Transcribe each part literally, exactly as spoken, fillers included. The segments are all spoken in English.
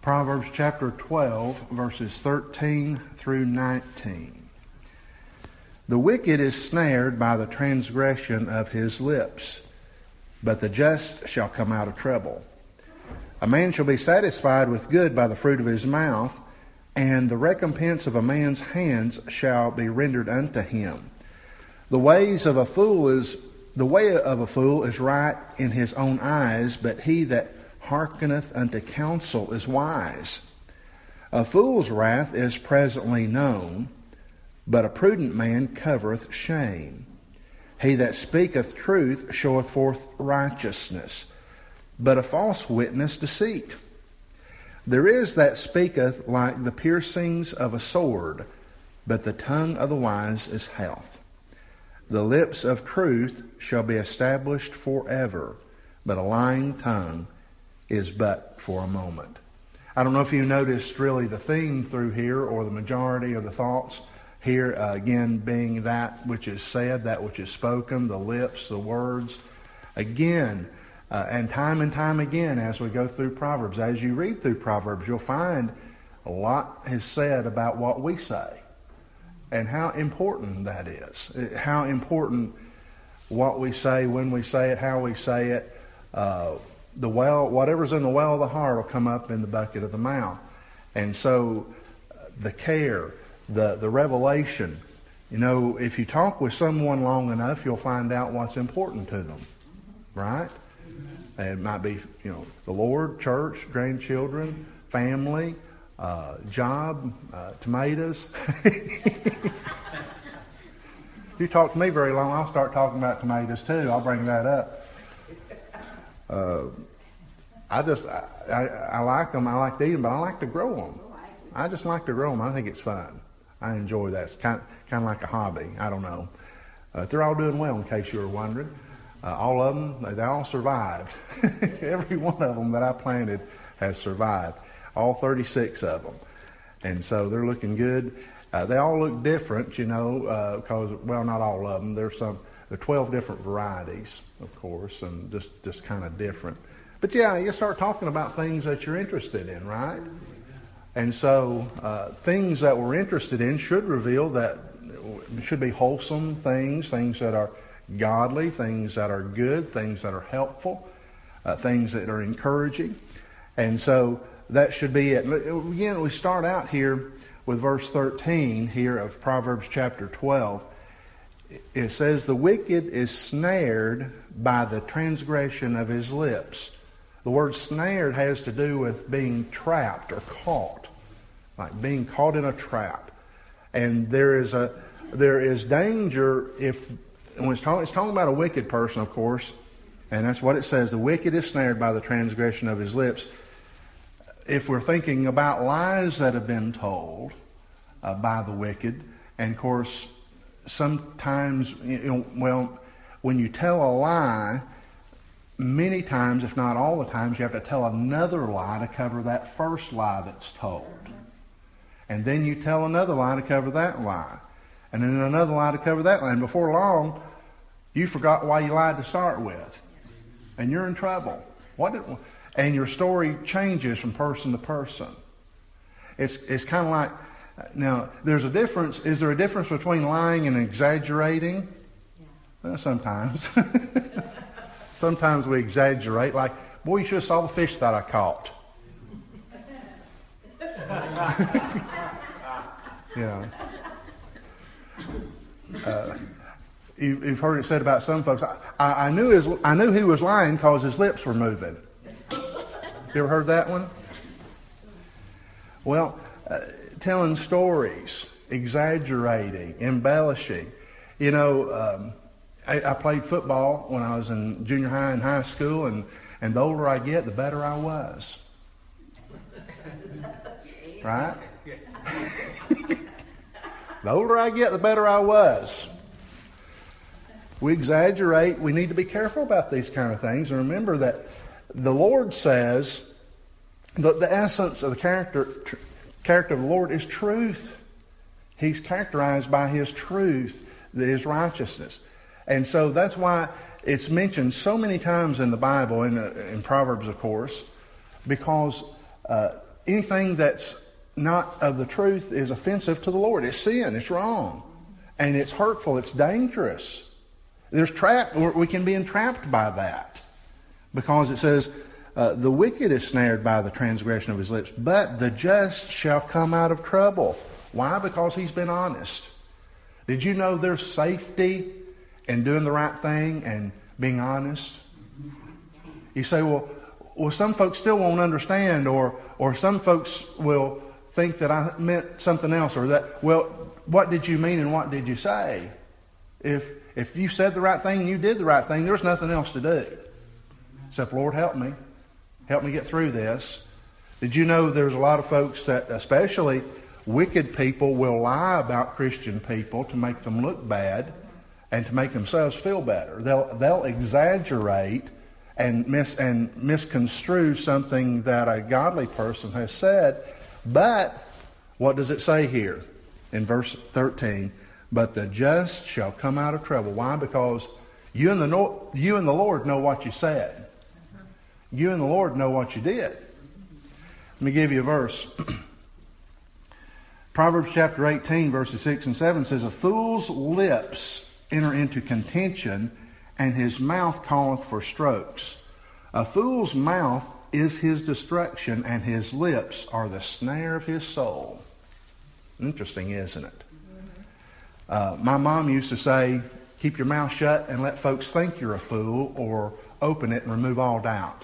Proverbs chapter twelve, verses thirteen through nineteen. The wicked is snared by the transgression of his lips, but the just shall come out of trouble. A man shall be satisfied with good by the fruit of his mouth, and the recompense of a man's hands shall be rendered unto him. The ways of a fool is the way of a fool is right in his own eyes, but he that hearkeneth unto counsel is wise. A fool's wrath is presently known, but a prudent man covereth shame. He that speaketh truth showeth forth righteousness, but a false witness deceit. There is that speaketh like the piercings of a sword, but the tongue of the wise is health. The lips of truth shall be established forever, but a lying tongue is but for a moment. I don't know if you noticed really the theme through here, or the majority of the thoughts here, uh, again, being that which is said, that which is spoken, the lips, the words. Again, uh, and time and time again as we go through Proverbs, as you read through Proverbs, you'll find a lot is said about what we say and how important that is. How important what we say, when we say it, how we say it. Uh, the well, whatever's in the well of the heart will come up in the bucket of the mouth. And so uh, the care, the, the revelation, you know, if you talk with someone long enough, you'll find out what's important to them, right? And it might be, you know, the Lord, church, grandchildren, family, uh, job, uh, tomatoes. You talk to me very long, I'll start talking about tomatoes too. I'll bring that up. Uh, I just, I, I, I like them. I like to eat them, but I like to grow them. I just like to grow them. I think it's fun. I enjoy that. It's kind, kind of like a hobby. I don't know. Uh, they're all doing well, in case you were wondering. Uh, all of them, they, they all survived. Every one of them that I planted has survived. All thirty-six of them. And so they're looking good. Uh, they all look different, you know, because, uh, well, not all of them. There's some, there are twelve different varieties, of course, and just, just kind of different. But yeah, you start talking about things that you're interested in, right? And so uh, things that we're interested in should reveal that should be wholesome things, things that are godly, things that are good, things that are helpful, uh, things that are encouraging. And so that should be it. Again, we start out here with verse thirteen here of Proverbs chapter twelve. It says, the wicked is snared by the transgression of his lips. The word snared has to do with being trapped or caught, like being caught in a trap. And there is a there is danger if, when it's talking, it's talking about a wicked person, of course, and that's what it says. The wicked is snared by the transgression of his lips. If we're thinking about lies that have been told uh, by the wicked, and of course, sometimes, you know, well, when you tell a lie, many times, if not all the times, you have to tell another lie to cover that first lie that's told. And then you tell another lie to cover that lie. And then another lie to cover that lie. And before long, you forgot why you lied to start with. And you're in trouble. What did, and your story changes from person to person. It's, it's kind of like, now, there's a difference. Is there a difference between lying and exaggerating? Yeah. Well, sometimes. Sometimes we exaggerate, like, boy, you should have saw the fish that I caught. Yeah. Uh, you, you've heard it said about some folks, I, I, knew his, I knew he was lying because his lips were moving. You ever heard that one? Well, uh, telling stories, exaggerating, embellishing. You know, um, I, I played football when I was in junior high and high school, and, and the older I get, the better I was. Right? The older I get, the better I was. We exaggerate. We need to be careful about these kind of things. And remember that the Lord says that the essence of the character, tr- character of the Lord is truth. He's characterized by His truth, His righteousness. And so that's why it's mentioned so many times in the Bible, in, uh, in Proverbs, of course, because uh, anything that's not of the truth is offensive to the Lord. It's sin. It's wrong. And it's hurtful. It's dangerous. There's trap. We can be entrapped by that. Because it says, uh, the wicked is snared by the transgression of his lips, but the just shall come out of trouble. Why? Because he's been honest. Did you know there's safety in doing the right thing and being honest? You say, well, well, some folks still won't understand, or or some folks will think that I meant something else, or that, well, what did you mean and what did you say? If if you said the right thing and you did the right thing, there's nothing else to do. Except, Lord, help me. Help me get through this. Did you know there's a lot of folks that, especially wicked people, will lie about Christian people to make them look bad and to make themselves feel better. They'll they'll exaggerate and mis and misconstrue something that a godly person has said. But what does it say here in verse thirteen? But the just shall come out of trouble. Why? Because you and the no, you and the Lord know what you said. You and the Lord know what you did. Let me give you a verse. Proverbs chapter eighteen, verses six and seven says, a fool's lips enter into contention, and his mouth calleth for strokes. A fool's mouth is his destruction, and his lips are the snare of his soul. Interesting, isn't it? Uh, my mom used to say, keep your mouth shut and let folks think you're a fool, or open it and remove all doubt.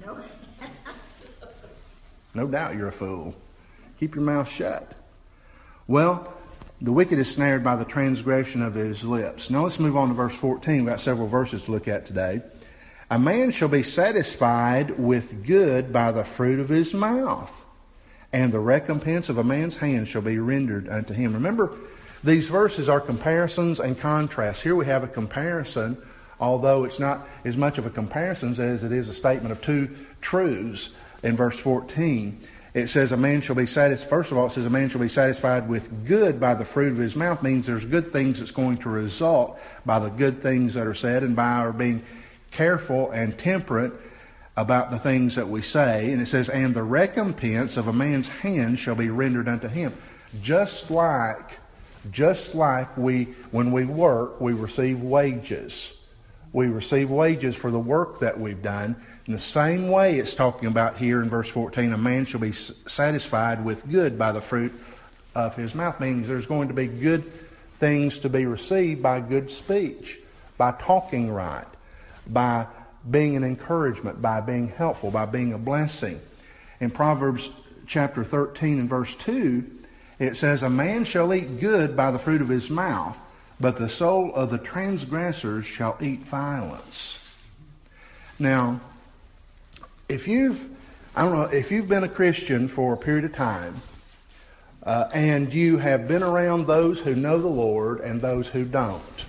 No doubt you're a fool. Keep your mouth shut. Well, the wicked is snared by the transgression of his lips. Now let's move on to verse fourteen. We've got several verses to look at today. A man shall be satisfied with good by the fruit of his mouth, and the recompense of a man's hand shall be rendered unto him. Remember, these verses are comparisons and contrasts. Here we have a comparison, although it's not as much of a comparison as it is a statement of two truths. In verse fourteen, it says a man shall be satisfied. First of all, it says a man shall be satisfied with good by the fruit of his mouth. Means there's good things that's going to result by the good things that are said, and by our being careful and temperate about the things that we say. And it says, and the recompense of a man's hand shall be rendered unto him. Just like, just like we, when we work, we receive wages. We receive wages for the work that we've done. In the same way it's talking about here in verse fourteen, a man shall be satisfied with good by the fruit of his mouth. Meaning there's going to be good things to be received by good speech, by talking right, by being an encouragement, by being helpful, by being a blessing. In Proverbs chapter thirteen and verse two, it says, a man shall eat good by the fruit of his mouth, but the soul of the transgressors shall eat violence. Now, if you've, I don't know, if you've been a Christian for a period of time, uh, and you have been around those who know the Lord and those who don't,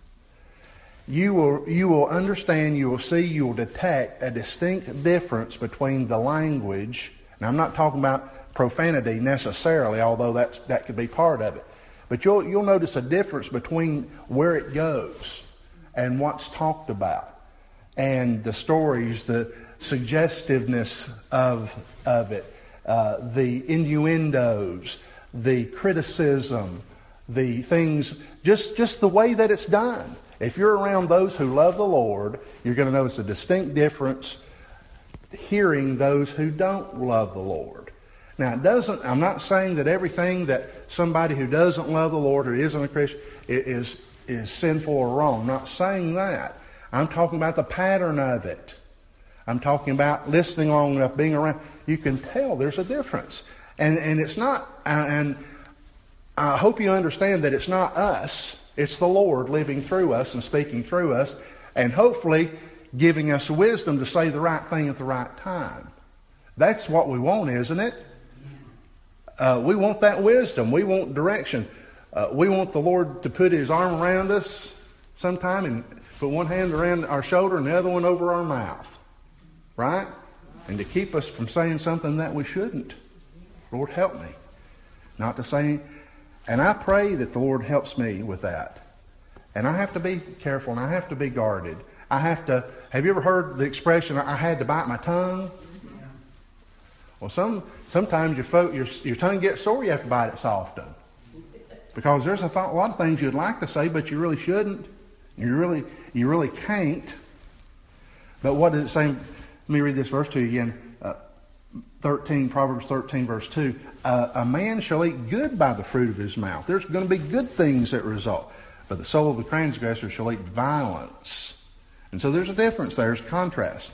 you will, you will understand, you will see, you will detect a distinct difference between the language. Now, I'm not talking about profanity necessarily, although that's, that could be part of it. But you'll, you'll notice a difference between where it goes and what's talked about, and the stories, the suggestiveness of, of it, uh, the innuendos, the criticism, the things, just, just the way that it's done. If you're around those who love the Lord, you're going to notice a distinct difference hearing those who don't love the Lord. Now, it doesn't, I'm not saying that everything that somebody who doesn't love the Lord or isn't a Christian is, is sinful or wrong. I'm not saying that. I'm talking about the pattern of it. I'm talking about listening long enough, being around. You can tell there's a difference. And, and it's not, and I hope you understand that it's not us. It's the Lord living through us and speaking through us, and hopefully giving us wisdom to say the right thing at the right time. That's what we want, isn't it? Uh, we want that wisdom. We want direction. Uh, we want the Lord to put His arm around us sometime and put one hand around our shoulder and the other one over our mouth. Right? And to keep us from saying something that we shouldn't. Lord, help me. Not to say, and I pray that the Lord helps me with that. And I have to be careful and I have to be guarded. I have to, have you ever heard the expression, I had to bite my tongue? Well, some sometimes your, fo- your your tongue gets sore. You have to bite it soften, because there's a, th- a lot of things you'd like to say, but you really shouldn't. You really you really can't. But what does it say? Let me read this verse to you again. Uh, thirteen Proverbs thirteen verse two. Uh, a man shall eat good by the fruit of his mouth. There's going to be good things that result. But the soul of the transgressor shall eat violence. And so there's a difference there. There's a contrast.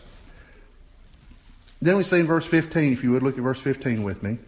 Then we see in verse fifteen, if you would look at verse fifteen with me.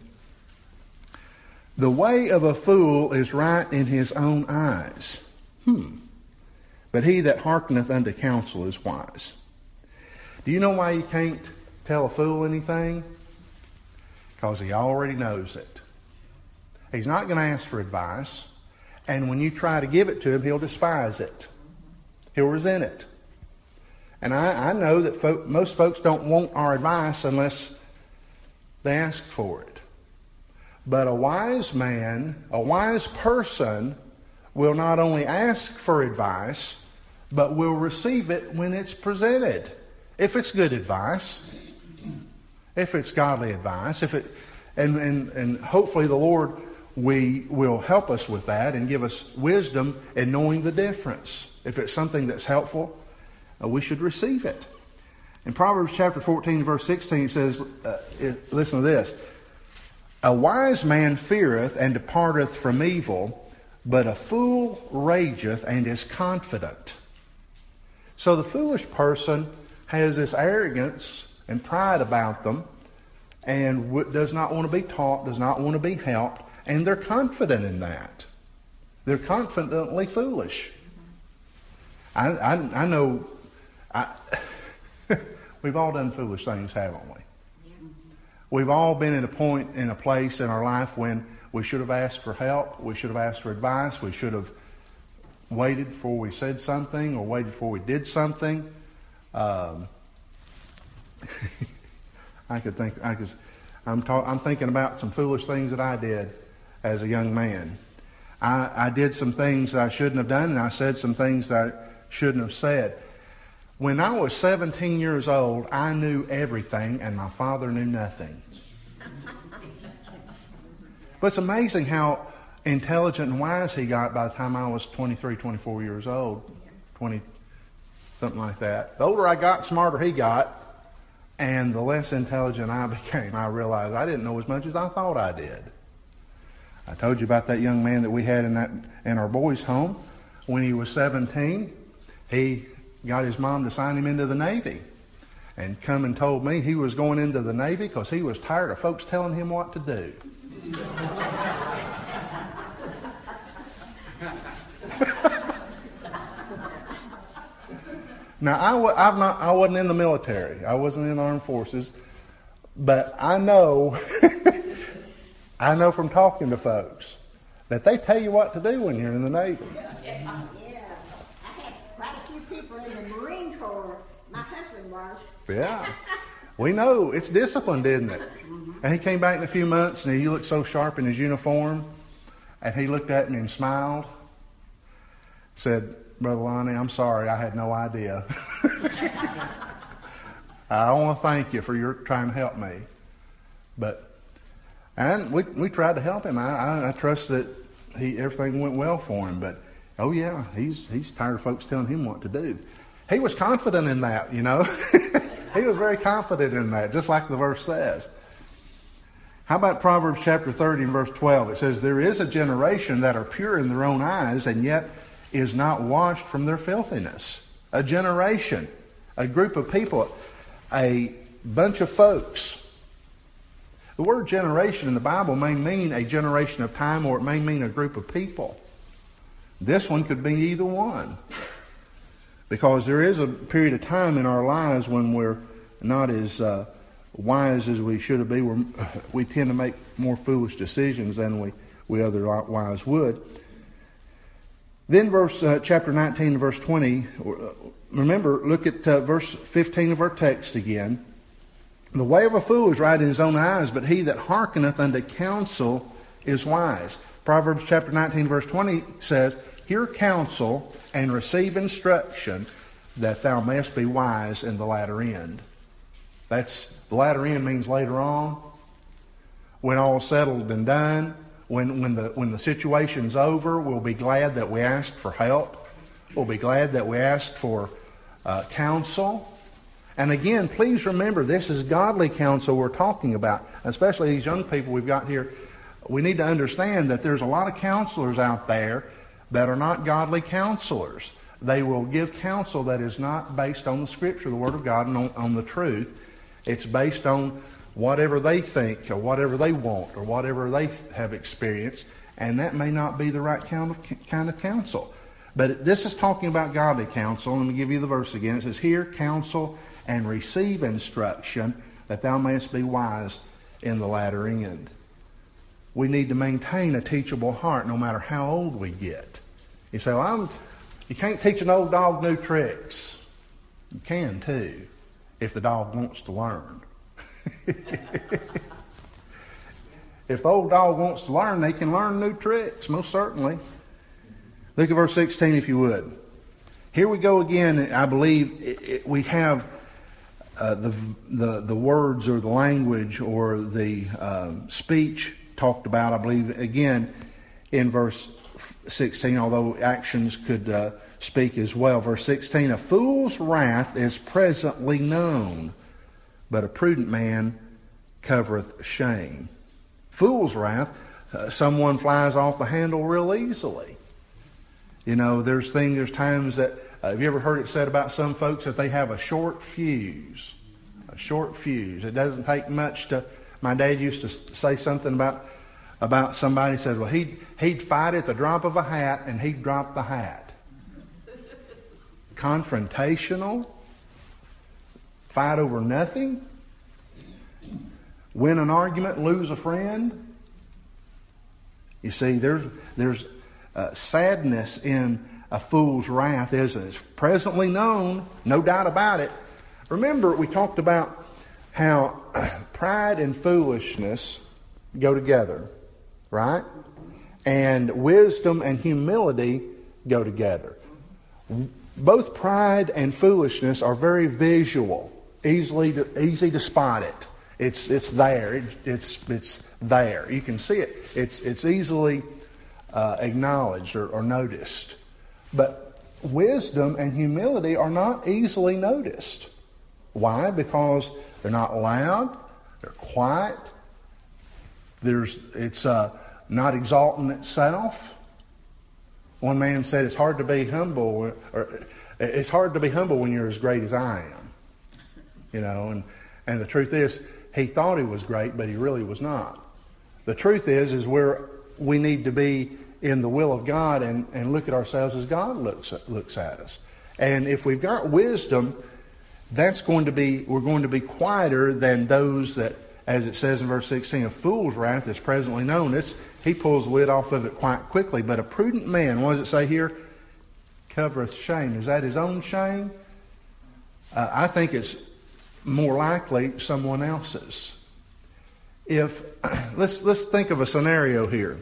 The way of a fool is right in his own eyes. Hmm. But he that hearkeneth unto counsel is wise. Do you know why you can't tell a fool anything? Because he already knows it. He's not going to ask for advice. And when you try to give it to him, he'll despise it. He'll resent it. And I, I know that folk, most folks don't want our advice unless they ask for it. But a wise man, a wise person, will not only ask for advice, but will receive it when it's presented. If it's good advice, if it's godly advice, if it, and, and, and hopefully the Lord we will help us with that and give us wisdom in knowing the difference. If it's something that's helpful, uh, we should receive it. In Proverbs chapter fourteen, verse sixteen, it says, uh, it, listen to this. A wise man feareth and departeth from evil, but a fool rageth and is confident. So the foolish person has this arrogance and pride about them and w- does not want to be taught, does not want to be helped. And they're confident in that. They're confidently foolish. I, I, I know I, we've all done foolish things, haven't we? We've all been at a point in a place in our life when we should have asked for help. We should have asked for advice. We should have waited before we said something or waited before we did something. Um, I could think, I could, I'm, talk, I'm thinking about some foolish things that I did as a young man. I, I did some things that I shouldn't have done, and I said some things that I shouldn't have said. When I was seventeen years old, I knew everything, and my father knew nothing. But it's amazing how intelligent and wise he got by the time I was twenty-three, twenty-four years old. twenty, something like that. The older I got, the smarter he got, and the less intelligent I became. I realized I didn't know as much as I thought I did. I told you about that young man that we had in that in our boys' home. When he was seventeen, he got his mom to sign him into the Navy, and come and told me he was going into the Navy because he was tired of folks telling him what to do. Now, I, w- I've not, I wasn't in the military. I wasn't in the armed forces. But I know, I know from talking to folks that they tell you what to do when you're in the Navy. Yeah, yeah. I had quite a few people in the Marine Corps. My husband was. Yeah. We know. It's discipline, isn't it? Mm-hmm. And he came back in a few months, and he looked so sharp in his uniform. And he looked at me and smiled. Said, Brother Lonnie, I'm sorry. I had no idea. I want to thank you for your trying to help me. But, and we we tried to help him. I, I, I trust that he everything went well for him. But, oh yeah, he's he's tired of folks telling him what to do. He was confident in that, you know. He was very confident in that, just like the verse says. How about Proverbs chapter thirty and verse twelve? It says, there is a generation that are pure in their own eyes, and yet is not washed from their filthiness. A generation, a group of people, a bunch of folks. The word generation in the Bible may mean a generation of time, or it may mean a group of people. This one could be either one. Because there is a period of time in our lives when we're not as uh, wise as we should be. We're, we tend to make more foolish decisions than we, we otherwise would. Then verse uh, chapter nineteen, verse twenty. Remember, look at uh, verse fifteen of our text again. The way of a fool is right in his own eyes, but he that hearkeneth unto counsel is wise. Proverbs chapter nineteen, verse twenty says, hear counsel and receive instruction, that thou mayest be wise in the latter end. That's the latter end means later on. when all's settled and done, when, when, the, when the situation's over, we'll be glad that we asked for help. We'll be glad that we asked for uh, counsel. And again, please remember, this is godly counsel we're talking about, especially these young people we've got here. We need to understand that there's a lot of counselors out there that are not godly counselors. They will give counsel that is not based on the Scripture, the Word of God, and on, on the truth. It's based on whatever they think or whatever they want or whatever they have experienced, and that may not be the right kind of, kind of counsel. But this is talking about godly counsel. Let me give you the verse again. It says, "Hear counsel and receive instruction, that thou mayest be wise in the latter end." We need to maintain a teachable heart no matter how old we get. You say, well, I'm, you can't teach an old dog new tricks. You can too, if the dog wants to learn. If the old dog wants to learn, they can learn new tricks, most certainly. Look at verse sixteen if you would. Here we go again. I believe it, it, we have uh, the, the, the words or the language or the uh, speech talked about, I believe, again in verse sixteen, although actions could uh, speak as well. Verse sixteen, "A fool's wrath is presently known, but a prudent man covereth shame." Fool's wrath, uh, someone flies off the handle real easily. You know, there's things, there's times that, uh, have you ever heard it said about some folks that they have a short fuse? A short fuse. It doesn't take much to, my dad used to say something about about somebody, said, well, he'd, he'd fight at the drop of a hat and he'd drop the hat. Confrontational. Fight over nothing. Win an argument, lose a friend. You see, there's there's uh, sadness in a fool's wrath, isn't it? It's presently known, no doubt about it. Remember, we talked about how pride and foolishness go together, right? And wisdom and humility go together. Both pride and foolishness are very visual, easily to, easy to spot it. It's it's there. It, it's it's there. You can see it. It's it's easily uh, acknowledged or, or noticed. But wisdom and humility are not easily noticed. Why? Because they're not loud. They're quiet. There's it's uh, not exalting itself. One man said it's hard to be humble, or it's hard to be humble when you're as great as I am. You know, and and the truth is, he thought he was great, but he really was not. The truth is, is where we need to be in the will of God and, and look at ourselves as God looks looks at us. And if we've got wisdom, that's going to be, we're going to be quieter than those that, as it says in verse sixteen, a fool's wrath is presently known. It's, he pulls the lid off of it quite quickly. But a prudent man, what does it say here? Covereth shame. Is that his own shame? Uh, I think it's more likely someone else's. If let's let's think of a scenario here.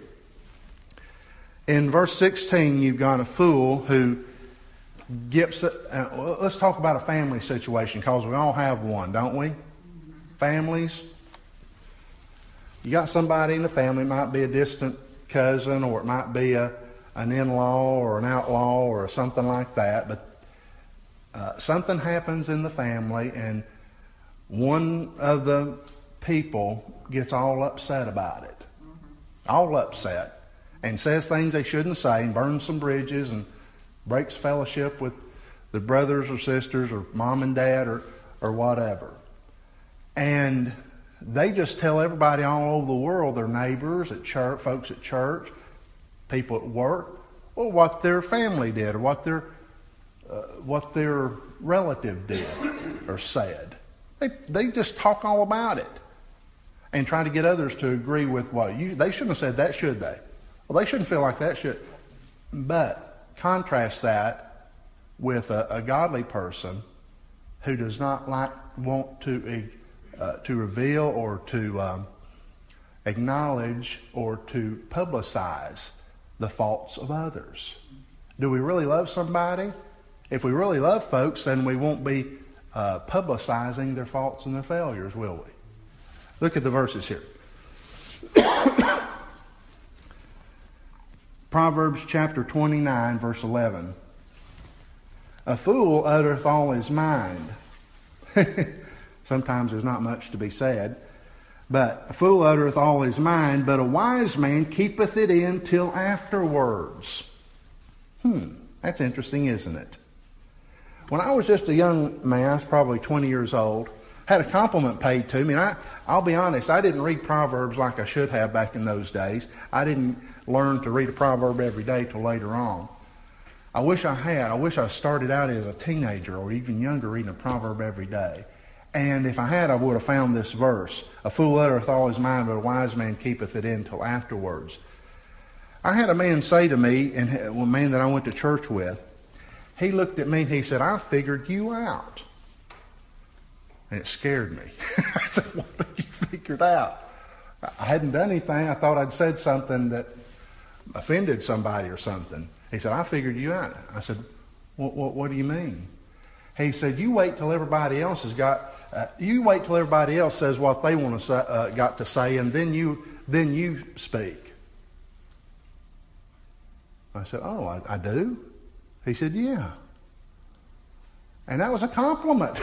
In verse sixteen, you've got a fool who gets. Uh, let's talk about a family situation, because we all have one, don't we? Families. You got somebody in the family. It might be a distant cousin, or it might be a an in-law or an outlaw or something like that. But uh, something happens in the family, and one of the people gets all upset about it. All upset. And says things they shouldn't say, and burns some bridges, and breaks fellowship with the brothers or sisters or mom and dad or, or whatever. And they just tell everybody all over the world, their neighbors, at church, folks at church, people at work, well, what their family did or what their, uh, what their relative did or said. They they just talk all about it and try to get others to agree with what you. They shouldn't have said that, should they? Well, they shouldn't feel like that, should. But contrast that with a, a godly person who does not like want to uh, to reveal or to um, acknowledge or to publicize the faults of others. Do we really love somebody? If we really love folks, then we won't be Uh, publicizing their faults and their failures, will we? Look at the verses here. Proverbs chapter twenty-nine, verse eleven. A fool uttereth all his mind. Sometimes there's not much to be said. But a fool uttereth all his mind, but a wise man keepeth it in till afterwards. Hmm, that's interesting, isn't it? When I was just a young man, I was probably twenty years old, had a compliment paid to me. And I, I'll be honest, I didn't read Proverbs like I should have back in those days. I didn't learn to read a proverb every day till later on. I wish I had. I wish I started out as a teenager or even younger reading a proverb every day. And if I had, I would have found this verse. A fool uttereth all his mind, but a wise man keepeth it in till afterwards. I had a man say to me, and a man that I went to church with, he looked at me and he said, I figured you out. And it scared me. I said, what have you figured out? I hadn't done anything. I thought I'd said something that offended somebody or something. He said, I figured you out. I said, what, what, what do you mean? He said, you wait till everybody else has got, uh, you wait till everybody else says what they want to say, uh, got to say, and then you, then you speak. I said, oh, I, I do? He said, yeah. And that was a compliment.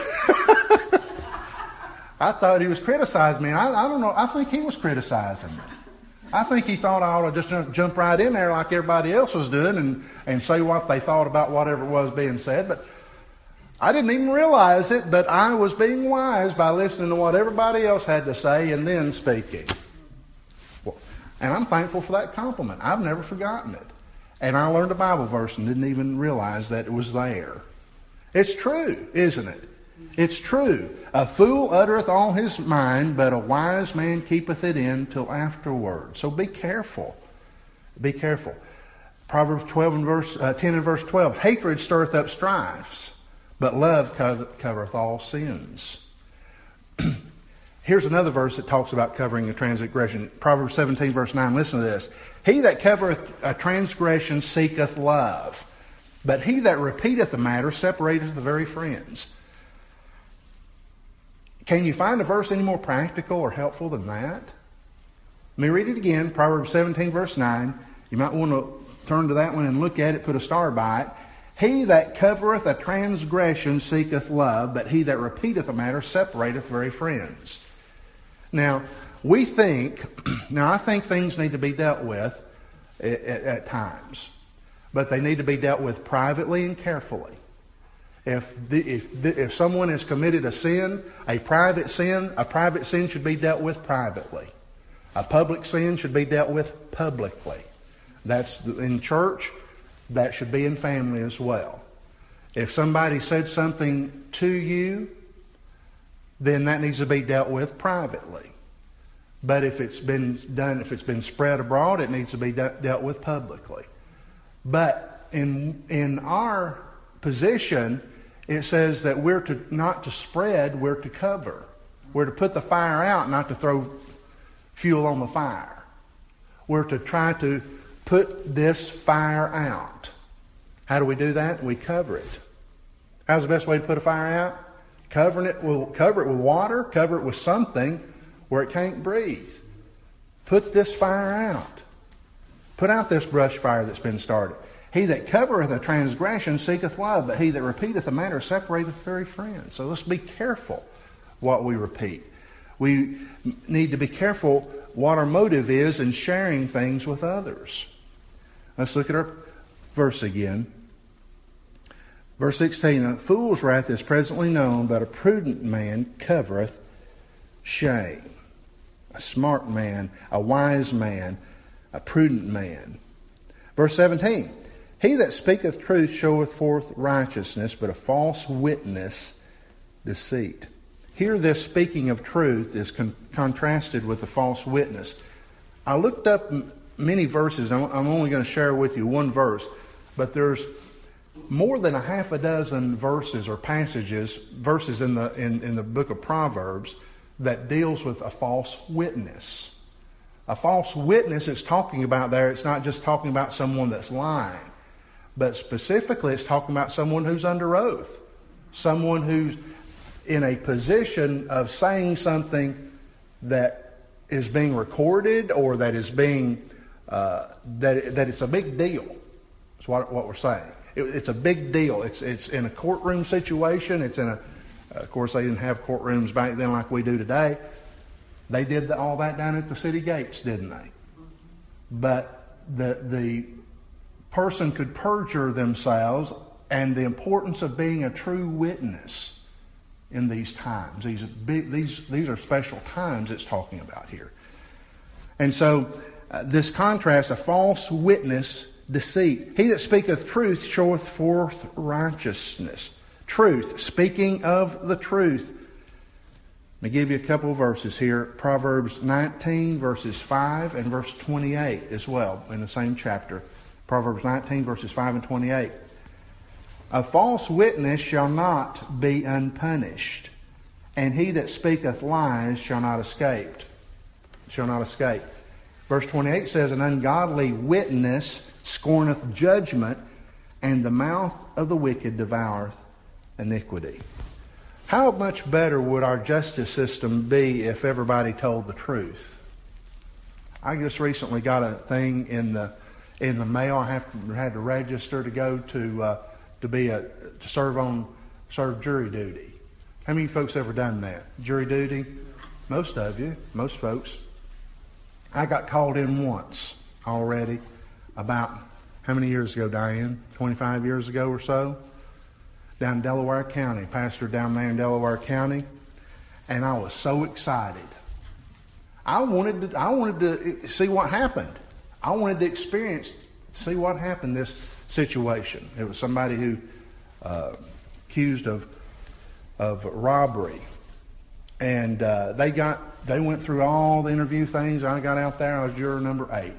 I thought he was criticizing me. I, I don't know. I think he was criticizing me. I think he thought I ought to just jump, jump right in there like everybody else was doing and, and say what they thought about whatever was being said. But I didn't even realize it, but I was being wise by listening to what everybody else had to say and then speaking. Well, and I'm thankful for that compliment. I've never forgotten it. And I learned a Bible verse and didn't even realize that it was there. It's true, isn't it? It's true. A fool uttereth all his mind, but a wise man keepeth it in till afterward. So be careful. Be careful. Proverbs twelve and verse uh, ten and verse twelve. Hatred stirreth up strifes, but love covereth all sins. Here's another verse that talks about covering a transgression. Proverbs seventeen verse nine. Listen to this. He that covereth a transgression seeketh love, but he that repeateth the matter separateth the very friends. Can you find a verse any more practical or helpful than that? Let me read it again. Proverbs seventeen verse nine. You might want to turn to that one and look at it, put a star by it. He that covereth a transgression seeketh love, but he that repeateth a matter separateth very friends. Now, we think, now I think things need to be dealt with at, at, at times, but they need to be dealt with privately and carefully. If, the, if, the, if someone has committed a sin, a private sin, a private sin should be dealt with privately. A public sin should be dealt with publicly. That's in church. That should be in family as well. If somebody said something to you, then that needs to be dealt with privately. But if it's been done, if it's been spread abroad, it needs to be de- dealt with publicly. But in in our position, it says that we're to not to spread, we're to cover. We're to put the fire out, not to throw fuel on the fire. We're to try to put this fire out. How do we do that? We cover it. How's the best way to put a fire out? Covering it, we'll cover it with water, cover it with something where it can't breathe. Put this fire out. Put out this brush fire that's been started. He that covereth a transgression seeketh love, but he that repeateth a matter separateth very friends. So let's be careful what we repeat. We need to be careful what our motive is in sharing things with others. Let's look at our verse again. Verse sixteen, a fool's wrath is presently known, but a prudent man covereth shame. A smart man, a wise man, a prudent man. Verse seventeen, he that speaketh truth showeth forth righteousness, but a false witness deceit. Here this speaking of truth is con- contrasted with the false witness. I looked up m- many verses. I'm, I'm only going to share with you one verse, but there's more than a half a dozen verses or passages, verses in the in, in the book of Proverbs that deals with a false witness. A false witness it's talking about there, it's not just talking about someone that's lying, but specifically it's talking about someone who's under oath. Someone who's in a position of saying something that is being recorded or that is being uh, that that it's a big deal. That's what what we're saying. It, it's a big deal. It's it's in a courtroom situation. It's in a of course they didn't have courtrooms back then like we do today. They did the, all that down at the city gates, didn't they? But the the person could perjure themselves, and the importance of being a true witness in these times. These big, these these are special times it's talking about here. And so uh, this contrast, a false witness, deceit. He that speaketh truth showeth forth righteousness. Truth, speaking of the truth. Let me give you a couple of verses here. Proverbs nineteen, verses five and verse twenty-eight as well, in the same chapter. Proverbs nineteen, verses five and twenty-eight. A false witness shall not be unpunished, and he that speaketh lies shall not escape. Shall not escape. Verse twenty-eight says, an ungodly witness scorneth judgment, and the mouth of the wicked devoureth iniquity. How much better would our justice system be if everybody told the truth? I just recently got a thing in the in the mail. I have to, had to register to go to uh, to be a to serve on serve jury duty. How many folks ever done that? Jury duty? Most of you, most folks. I got called in once already. About how many years ago, Diane? twenty-five years ago or so. Down in Delaware County, pastor down there in Delaware County, and I was so excited. I wanted to, I wanted to see what happened. I wanted to experience, see what happened in this situation. It was somebody who uh, accused of of robbery, and uh, they got they went through all the interview things. I got out there. I was juror number eight,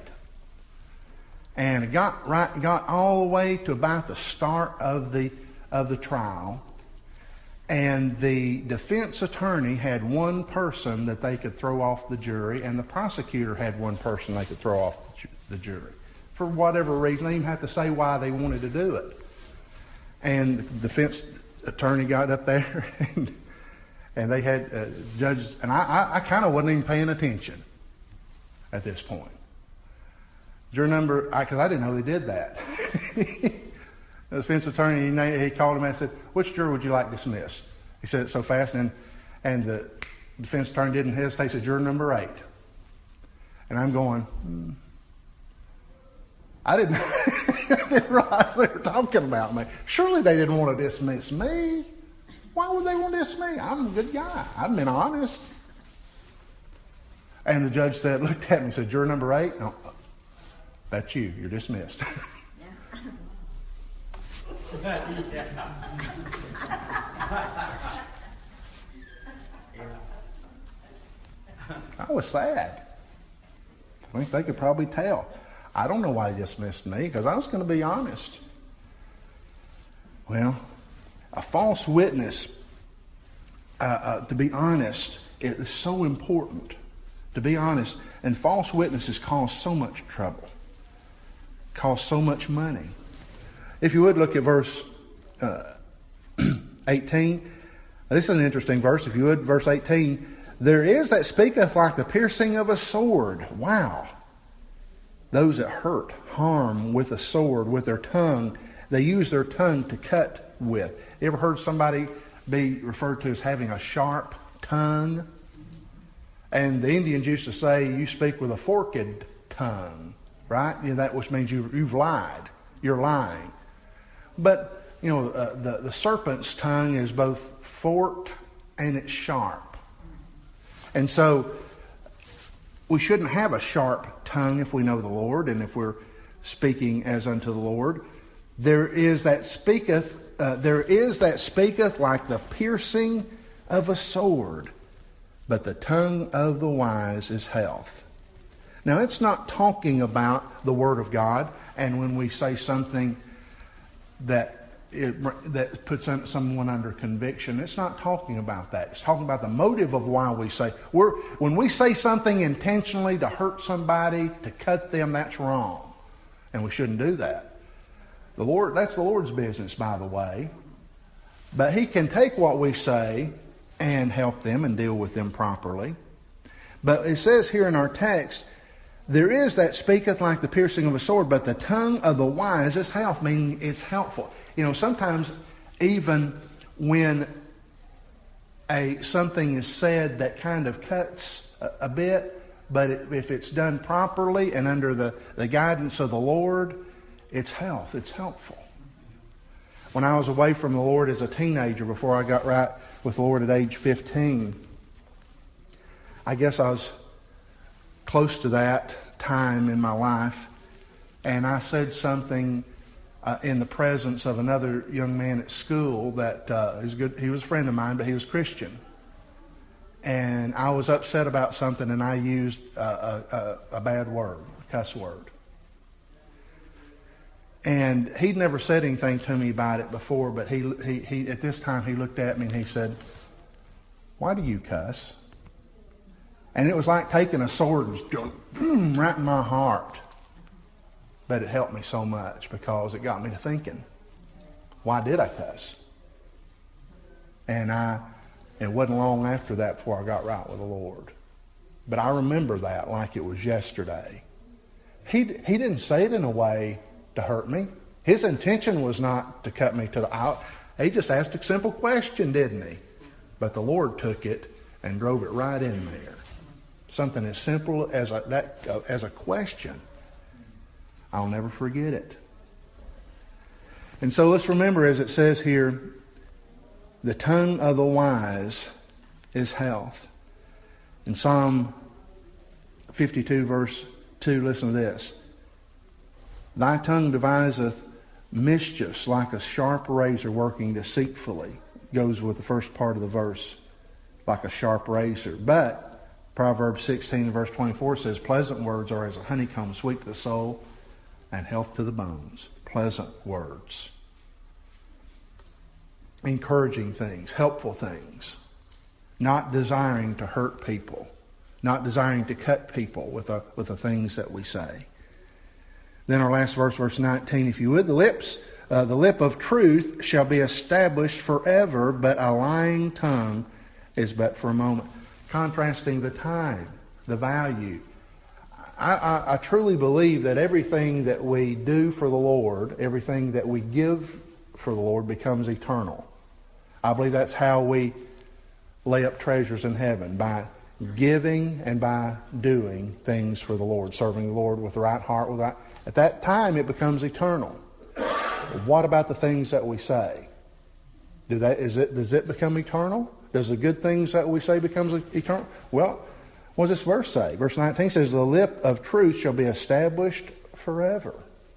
and it got right, got all the way to about the start of the. of the trial, and the defense attorney had one person that they could throw off the jury, and the prosecutor had one person they could throw off the jury for whatever reason. They didn't have to say why they wanted to do it. And the defense attorney got up there, and, and they had uh, judges, and I, I, I kind of wasn't even paying attention at this point. Juror number, because I, I didn't know they did that. The defense attorney, he called him and said, which juror would you like dismissed? He said it so fast, and, and the defense attorney didn't hesitate. He said, juror number eight. And I'm going, hmm. I didn't, I didn't realize they were talking about me. Surely they didn't want to dismiss me. Why would they want to dismiss me? I'm a good guy. I've been honest. And the judge said, looked at me and said, juror number eight? No, that's you. You're dismissed. I was sad. I think they could probably tell. I don't know why they dismissed me, because I was going to be honest. Well, a false witness, uh, uh, to be honest, is so important. To be honest, and false witnesses cause so much trouble, cause so much money. If you would look at verse uh, eighteen. This is an interesting verse. If you would, verse eighteen. There is that speaketh like the piercing of a sword. Wow. Those that hurt, harm with a sword, with their tongue. They use their tongue to cut with. You ever heard somebody be referred to as having a sharp tongue? And the Indians used to say, you speak with a forked tongue. Right? You know, that which means you, you've lied. You're lying. But, you know, uh, the, the serpent's tongue is both forked and it's sharp. And so we shouldn't have a sharp tongue if we know the Lord and if we're speaking as unto the Lord. There is that speaketh, uh, there is that speaketh like the piercing of a sword, but the tongue of the wise is health. Now, it's not talking about the Word of God, and when we say something that it, that puts someone under conviction, it's not talking about that. It's talking about the motive of why we say. We're, when we say something intentionally to hurt somebody, to cut them, that's wrong, and we shouldn't do that. The Lord, that's the Lord's business, by the way. But He can take what we say and help them and deal with them properly. But it says here in our text, there is that speaketh like the piercing of a sword, but the tongue of the wise is health, meaning it's helpful. You know, sometimes even when a something is said that kind of cuts a, a bit, but it, if it's done properly and under the, the guidance of the Lord, it's health, it's helpful. When I was away from the Lord as a teenager, before I got right with the Lord at age fifteen, I guess I was close to that time in my life, and I said something uh, in the presence of another young man at school that uh, is good. He was a friend of mine, but he was Christian, and I was upset about something, and I used a, a, a bad word, a cuss word. And he'd never said anything to me about it before, but he, he, he at this time he looked at me and he said, "Why do you cuss?" And it was like taking a sword and just boom, right in my heart. But it helped me so much because it got me to thinking, why did I cuss? And I, it wasn't long after that before I got right with the Lord. But I remember that like it was yesterday. He, he didn't say it in a way to hurt me. His intention was not to cut me to the out. He just asked a simple question, didn't he? But the Lord took it and drove it right in there. Something as simple as a, that uh, as a question. I'll never forget it. And so let's remember, as it says here, the tongue of the wise is health. In Psalm fifty-two, verse two, listen to this. Thy tongue deviseth mischiefs like a sharp razor working deceitfully. Goes with the first part of the verse, like a sharp razor. But Proverbs sixteen, verse twenty-four says, pleasant words are as a honeycomb, sweet to the soul and health to the bones. Pleasant words. Encouraging things, helpful things. Not desiring to hurt people. Not desiring to cut people with, a, with the things that we say. Then our last verse, verse nineteen, if you would, the lips, uh, the lip of truth shall be established forever, but a lying tongue is but for a moment. Contrasting the time, the value. I, I, I truly believe that everything that we do for the Lord, everything that we give for the Lord becomes eternal. I believe that's how we lay up treasures in heaven, by giving and by doing things for the Lord, serving the Lord with the right heart. With the right, at that time, it becomes eternal. What about the things that we say? Do that, is it, does it become eternal? Does the good things that we say becomes eternal? Well, what does this verse say? Verse nineteen says, the lip of truth shall be established forever.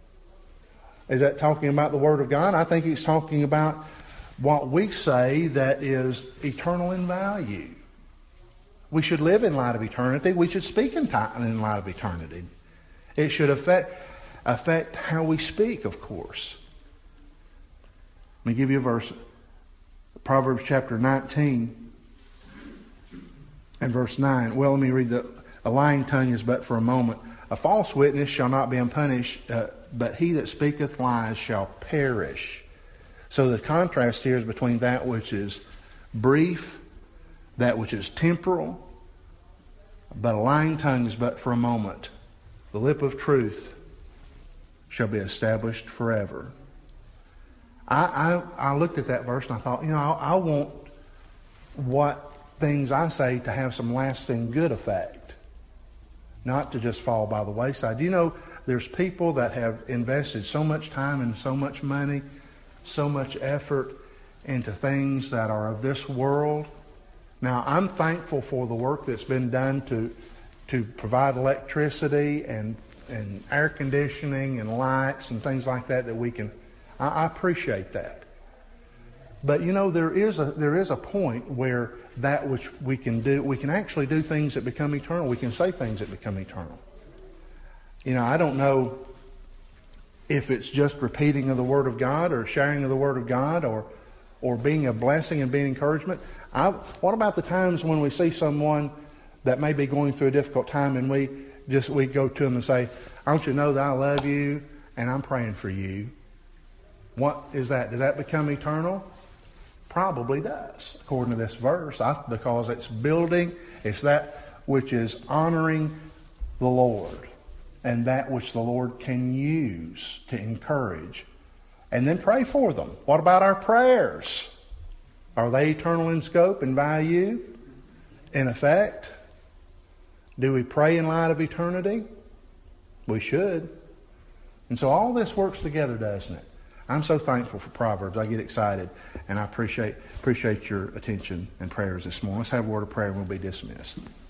Is that talking about the Word of God? I think it's talking about what we say that is eternal in value. We should live in light of eternity. We should speak in, time, in light of eternity. It should affect, affect how we speak, of course. Let me give you a verse. Proverbs chapter nineteen and verse nine. Well, let me read the. A lying tongue is but for a moment. A false witness shall not be unpunished, uh, but he that speaketh lies shall perish. So the contrast here is between that which is brief, that which is temporal, but a lying tongue is but for a moment. The lip of truth shall be established forever. I, I, I looked at that verse and I thought, you know, I, I want what things I say to have some lasting good effect, not to just fall by the wayside. You know, there's people that have invested so much time and so much money, so much effort into things that are of this world. Now, I'm thankful for the work that's been done to to provide electricity and and air conditioning and lights and things like that that we can. I, I appreciate that. But you know, there is a there is a point where that which we can do, we can actually do things that become eternal. We can say things that become eternal. You know, I don't know if it's just repeating of the Word of God or sharing of the Word of God or or being a blessing and being encouragement. I, what about the times when we see someone that may be going through a difficult time and we just we go to them and say, I want you to know that I love you and I'm praying for you. What is that? Does that become eternal? Probably does, according to this verse, I, because it's building. It's that which is honoring the Lord and that which the Lord can use to encourage. And then pray for them. What about our prayers? Are they eternal in scope and value, in effect? Do we pray in light of eternity? We should. And so all this works together, doesn't it? I'm so thankful for Proverbs. I get excited, and I appreciate appreciate your attention and prayers this morning. Let's have a word of prayer and we'll be dismissed.